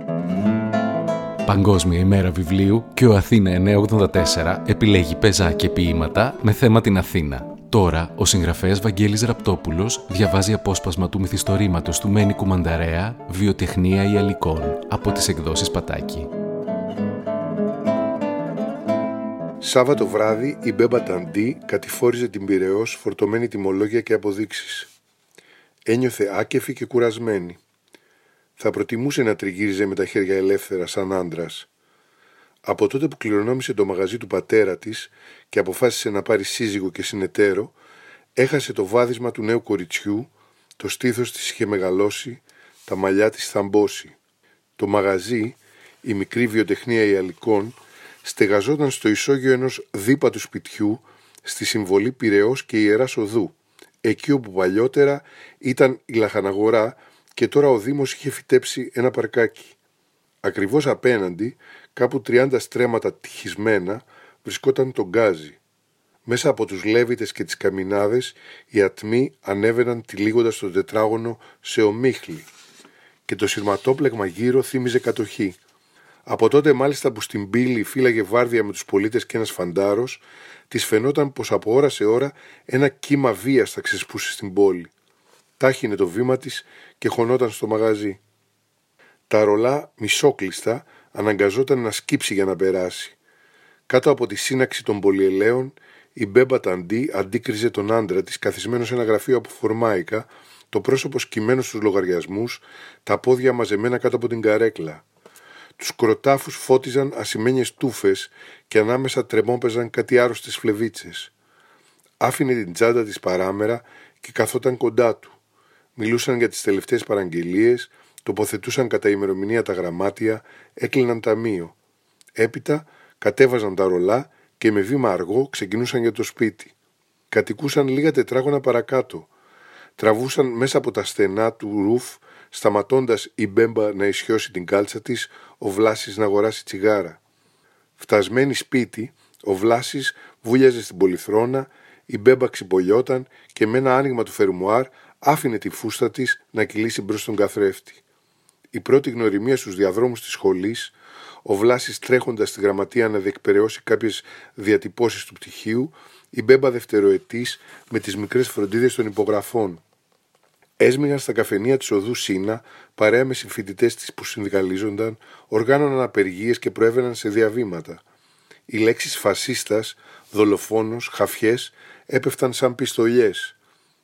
Παγκόσμια ημέρα βιβλίου και ο Αθήνα 984 επιλέγει πεζά και ποίηματα με θέμα την Αθήνα. Τώρα, ο συγγραφέας Βαγγέλης Ραπτόπουλος διαβάζει απόσπασμα του μυθιστορήματος του Μένικου Μανταρέα «Βιοτεχνία Ιαλικών» από τις εκδόσεις Πατάκη. Σάββατο βράδυ η Μπέμπα Ταντί κατηφόριζε την Πειραιώς φορτωμένη τιμολόγια και αποδείξεις. Ένιωθε άκεφη και κουρασμένη. Θα προτιμούσε να τριγύριζε με τα χέρια ελεύθερα σαν άντρας. Από τότε που κληρονόμησε το μαγαζί του πατέρα της και αποφάσισε να πάρει σύζυγο και συνεταίρο, έχασε το βάδισμα του νέου κοριτσιού, το στήθος της είχε μεγαλώσει, τα μαλλιά της θαμπώσει. Το μαγαζί, η μικρή βιοτεχνία Ιαλικών, στεγαζόταν στο ισόγειο ενός δίπατου σπιτιού στη συμβολή Πειραιώς και Ιεράς Οδού, εκεί όπου παλιότερα ήταν η λαχαναγορά και τώρα ο Δήμος είχε φυτέψει ένα παρκάκι. Ακριβώς απέναντι, κάπου 30 στρέμματα τυχισμένα, βρισκόταν το γκάζι. Μέσα από τους λέβητες και τις καμινάδες οι ατμοί ανέβαιναν τυλίγοντας το τετράγωνο σε ομίχλη και το σειρματόπλεγμα γύρω θύμιζε κατοχή. Από τότε μάλιστα που στην πύλη φύλαγε βάρδια με τους πολίτες και ένας φαντάρος, της φαινόταν πως από ώρα σε ώρα ένα κύμα βίας θα ξεσπούσε στην πόλη. Τάχινε το βήμα της και χωνόταν στο μαγαζί. Τα ρολά μισόκλειστα αναγκαζόταν να σκύψει για να περάσει. Κάτω από τη σύναξη των πολυελαίων, η Μπέμπα Ταντί αντίκριζε τον άντρα της καθισμένο σε ένα γραφείο από φορμάικα, το πρόσωπο σκυμμένο στους λογαριασμούς, τα πόδια μαζεμένα κάτω από την καρέκλα. Τους κροτάφους φώτιζαν ασημένιες τούφες και ανάμεσα τρεμόπαιζαν κάτι άρρωστες φλεβίτσες. Άφηνε την τσάντα της παράμερα και καθόταν κοντά του. Μιλούσαν για τις τελευταίες παραγγελίες, τοποθετούσαν κατά ημερομηνία τα γραμμάτια, έκλειναν ταμείο. Έπειτα κατέβαζαν τα ρολά και με βήμα αργό ξεκινούσαν για το σπίτι. Κατοικούσαν λίγα τετράγωνα παρακάτω. Τραβούσαν μέσα από τα στενά του ρουφ, σταματώντας η Μπέμπα να ισιώσει την κάλτσα της, ο Βλάσης να αγοράσει τσιγάρα. Φτασμένη σπίτι, ο Βλάσης βούλιαζε στην πολυθρόνα, η Μπέμπα ξυπολιόταν και με ένα άνοιγμα του φερμουάρ άφηνε τη φούστα της να κυλήσει μπρος στον καθρέφτη. Η πρώτη γνωριμία στους διαδρόμους της σχολής, ο Βλάσης τρέχοντας στη γραμματεία να διεκπεραιώσει κάποιες διατυπώσεις του πτυχίου, η Μπέμπα δευτεροετής με τις μικρές φροντίδες των υπογραφών. Έσμιγαν στα καφενεία της οδού Σίνα, παρέα με συμφοιτητές της που συνδικαλίζονταν, οργάνωναν απεργίες και προέβαιναν σε διαβήματα. Οι λέξεις φασίστας, δολοφόνος, χαφιές έπεφταν σαν πιστολιές.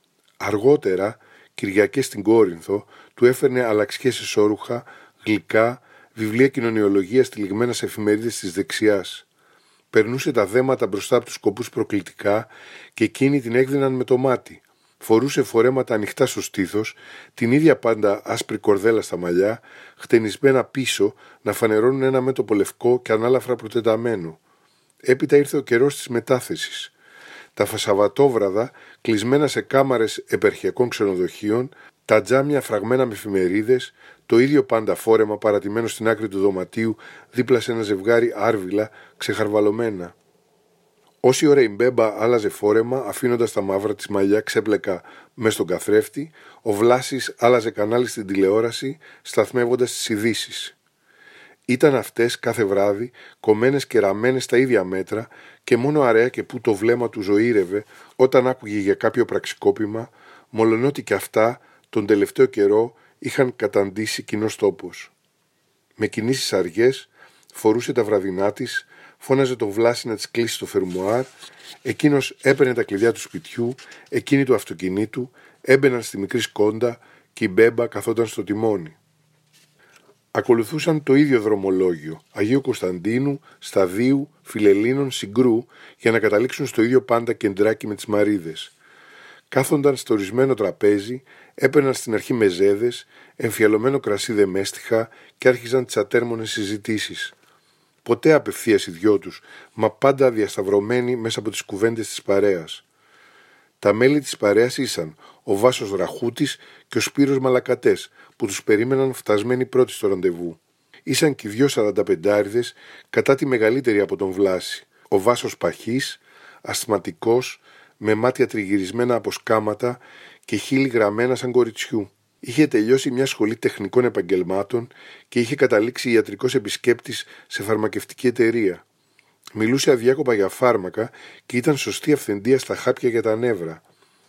Αργότερα, Κυριακές στην Κόρινθο, του έφερνε αλλαξιές εσώρουχα, γλυκά, βιβλία κοινωνιολογίας τυλιγμένα σε εφημερίδες της δεξιάς. Περνούσε τα δέματα μπροστά από τους σκοπούς προκλητικά και εκείνοι την έκδιναν με το μάτι. Φορούσε φορέματα ανοιχτά στο στήθος, την ίδια πάντα άσπρη κορδέλα στα μαλλιά, χτενισμένα πίσω να φανερώνουν ένα μέτωπο λευκό και ανάλαφρα προτεταμένο. Έπειτα ήρθε ο καιρός της μετάθεσης. Τα Σαββατόβραδα, κλεισμένα σε κάμαρες επερχιακών ξενοδοχείων, τα τζάμια φραγμένα με εφημερίδες, το ίδιο πάντα φόρεμα παρατημένο στην άκρη του δωματίου δίπλα σε ένα ζευγάρι άρβιλα ξεχαρβαλωμένα. Όση ώρα η Μπέμπα άλλαζε φόρεμα, αφήνοντας τα μαύρα της μαλλιά ξέπλεκα μες στον καθρέφτη, ο Βλάσης άλλαζε κανάλι στην τηλεόραση, σταθμεύοντας τις ειδήσεις. Ήταν αυτές κάθε βράδυ, κομμένες και ραμμένες στα ίδια μέτρα και μόνο αραιά και που το βλέμμα του ζωήρευε όταν άκουγε για κάποιο πραξικόπημα, μολονότι και αυτά τον τελευταίο καιρό είχαν καταντήσει κοινός τόπος. Με κινήσεις αργές φορούσε τα βραδινά της, φώναζε τον Βλάση να της κλείσει το φερμουάρ, εκείνος έπαιρνε τα κλειδιά του σπιτιού, εκείνη του αυτοκινήτου, έμπαιναν στη μικρή σκόντα και η Μπέμπα καθόταν στο τιμόνι. Ακολουθούσαν το ίδιο δρομολόγιο, Αγίου Κωνσταντίνου, Σταδίου, Φιλελλήνων, Συγκρού, για να καταλήξουν στο ίδιο πάντα κεντράκι με τις Μαρίδες. Κάθονταν στο ορισμένο τραπέζι, έπαιρναν στην αρχή μεζέδες, εμφιαλωμένο κρασί δεμέστιχα και άρχιζαν τις ατέρμονες συζητήσεις. Ποτέ απευθείας οι δυο τους, μα πάντα διασταυρωμένοι μέσα από τις κουβέντες της παρέας. Τα μέλη της παρέας ήσαν ο Βάσος Ραχούτης και ο Σπύρος Μαλακατές, που τους περίμεναν φτασμένοι πρώτοι στο ραντεβού. Ήσαν και οι δυο 45άριδες, κατά τη μεγαλύτερη από τον Βλάση. Ο Βάσος παχής, ασθματικός, με μάτια τριγυρισμένα από σκάματα και χείλη γραμμένα σαν κοριτσιού. Είχε τελειώσει μια σχολή τεχνικών επαγγελμάτων και είχε καταλήξει ιατρικός επισκέπτης σε φαρμακευτική εταιρεία. Μιλούσε αδιάκοπα για φάρμακα και ήταν σωστή αυθεντία στα χάπια για τα νεύρα.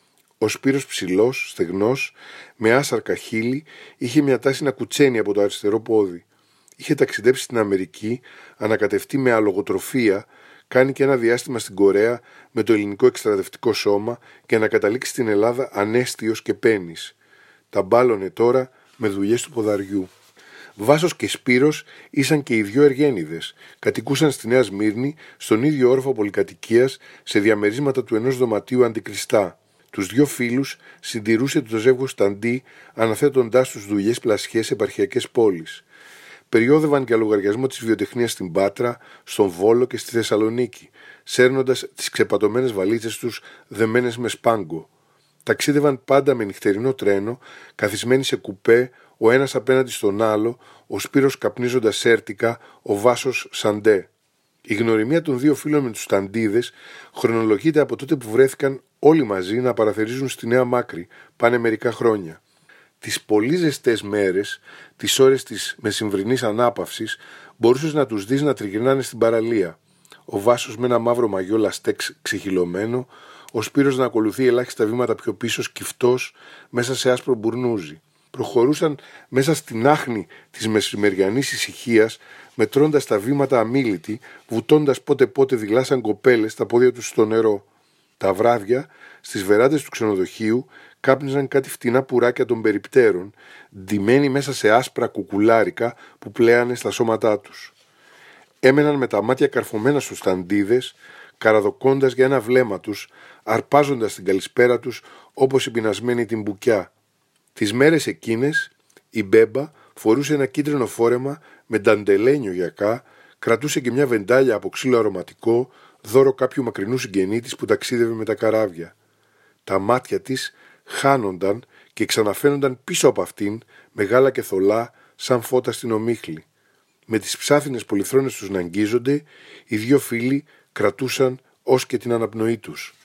Ο Σπύρος ψηλός, στεγνός, με άσαρκα χείλη, είχε μια τάση να κουτσένει από το αριστερό πόδι. Είχε ταξιδέψει στην Αμερική, ανακατευτεί με αλογοτροφία, κάνει και ένα διάστημα στην Κορέα με το ελληνικό εκστρατευτικό σώμα και να καταλήξει στην Ελλάδα ανέστιος και πένης. Τα μπάλωνε τώρα με δουλειές του ποδαριού. Βάσος και Σπύρος ήσαν και οι δυο εργένιδες. Κατοικούσαν στη Νέα Σμύρνη, στον ίδιο όροφο πολυκατοικίας, σε διαμερίσματα του ενός δωματίου αντικριστά. Τους δυο φίλους συντηρούσε το ζεύγος Ταντί, αναθέτοντάς τους δουλειές πλασιές σε επαρχιακές πόλεις. Περιόδευαν για λογαριασμό της βιοτεχνίας στην Πάτρα, στον Βόλο και στη Θεσσαλονίκη, σέρνοντας τις ξεπατωμένες βαλίτσες τους δεμένες με σπάγκο. Ταξίδευαν πάντα με νυχτερινό τρένο, καθισμένοι σε κουπέ, ο ένας απέναντι στον άλλο, ο Σπύρος καπνίζοντας σέρτικα, ο Βάσος σαντέ. Η γνωριμία των δύο φίλων με τους Ταντίδες χρονολογείται από τότε που βρέθηκαν όλοι μαζί να παραθερίζουν στη Νέα Μάκρη, πάνε μερικά χρόνια. Τις πολύ ζεστές μέρες, τις ώρες της μεσημβρινής ανάπαυσης, μπορούσες να τους δεις να τριγυρνάνε στην παραλία. Ο Βάσος με ένα μαύρο μαγιό λαστέξ ξεχυλωμένο, ο Σπύρος να ακολουθεί ελάχιστα βήματα πιο πίσω σκυφτός μέσα σε άσπρο μπουρνούζι. Προχωρούσαν μέσα στην άχνη της μεσημεριανής ησυχίας, μετρώντας τα βήματα αμίλητοι, βουτώντας πότε-πότε δειλά σαν κοπέλες τα πόδια τους στο νερό. Τα βράδια, στις βεράντες του ξενοδοχείου, κάπνιζαν κάτι φτηνά πουράκια των περιπτέρων, ντυμένοι μέσα σε άσπρα κουκουλάρικα που πλέανε στα σώματά τους. Έμεναν με τα μάτια καρφωμένα στους Ταντίδες, καραδοκώντας για ένα βλέμμα τους, αρπάζοντας την καλησπέρα τους όπως η πεινασμένη την μπουκιά. Τις μέρες εκείνες η Μπέμπα φορούσε ένα κίτρινο φόρεμα με νταντελένιο γιακά, κρατούσε και μια βεντάλια από ξύλο αρωματικό, δώρο κάποιου μακρινού συγγενή της που ταξίδευε με τα καράβια. Τα μάτια της χάνονταν και ξαναφαίνονταν πίσω από αυτήν, μεγάλα και θολά, σαν φώτα στην ομίχλη. Με τις ψάθινες πολυθρόνες τους να αγγίζονται, οι δυο φίλοι κρατούσαν ως και την αναπνοή τους.